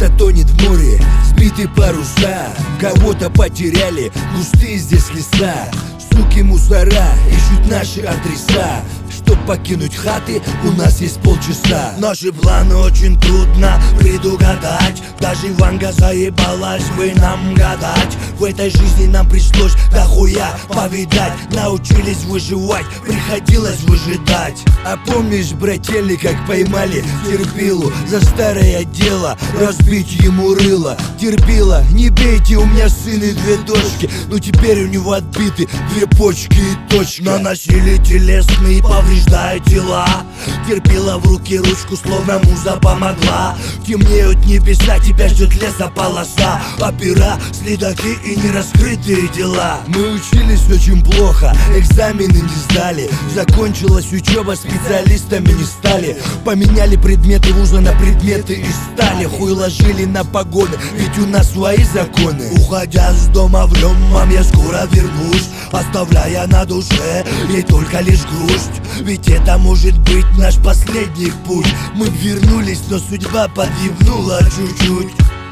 Кто-то тонет в море, сбиты паруса, кого-то потеряли, густые здесь леса. Суки мусора ищут наши адреса. Чтоб покинуть хаты, у нас есть полчаса. Наши планы очень трудно предугадать. Даже Ванга заебалась бы нам гадать. В этой жизни нам пришлось дохуя повидать. Научились выживать, приходилось выжидать. А помнишь, брательни, как поймали терпилу за старое дело, разбить ему рыло? Терпила, не бейте, у меня сын и 2 дочки. Но теперь у него отбиты 2 почки и точка. Наносили телесные повреждая тела. Терпила в руки ручку, словно муза помогла. Темнеют небеса, тебя ждет лесополоса. Опера, следаки и нераскрытые дела. Мы учились очень плохо, экзамены не сдали. Закончилась учеба, специалистами не стали. Поменяли предметы вуза на предметы из стали. Хуй ложили на погоны, ведь у нас свои законы. Уходя с дома в лёмом, я скоро вернусь, оставляя на душе ей только лишь грусть. Ведь это может быть наш последний путь. Мы вернулись, но судьба подъебнула чуть-чуть.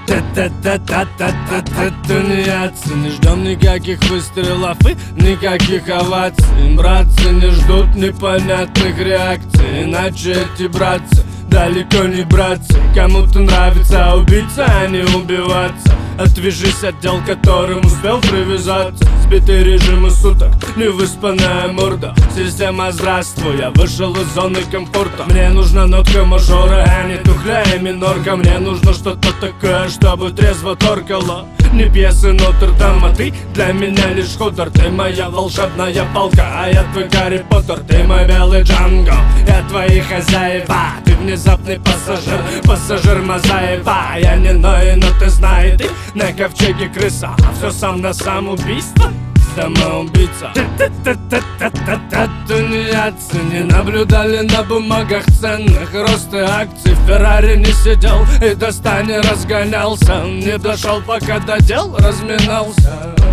Тунеядцы, не ждем никаких выстрелов и никаких оваций. Братцы не ждут непонятных реакций, иначе эти братцы далеко не братцы. Кому-то нравится убийца, а не убиваться. Отвяжись от дел, которым успел привязаться. Сбитый режим из суток, невыспанная морда. Система здравствуй, я вышел из зоны комфорта. Мне нужна нотка мажора, а не тухляя минорка. Мне нужно что-то такое, чтобы трезво торкало. Не пьесы Нотр-Дама, ты для меня лишь худор. Ты моя волшебная палка, а я твой Гарри Поттер. Ты мой белый Джанго, я твои хозяева. Ты внезапный пассажир, пассажир Мазаева. Я не Ной, но ты знаешь, ты на ковчеге крыса, а все сам на самоубийство, самоубийца. Тунеядцы не наблюдали на бумагах ценных росты акций. В Феррари не сидел и до 100 не разгонялся. Не дошел, пока до дел разминался.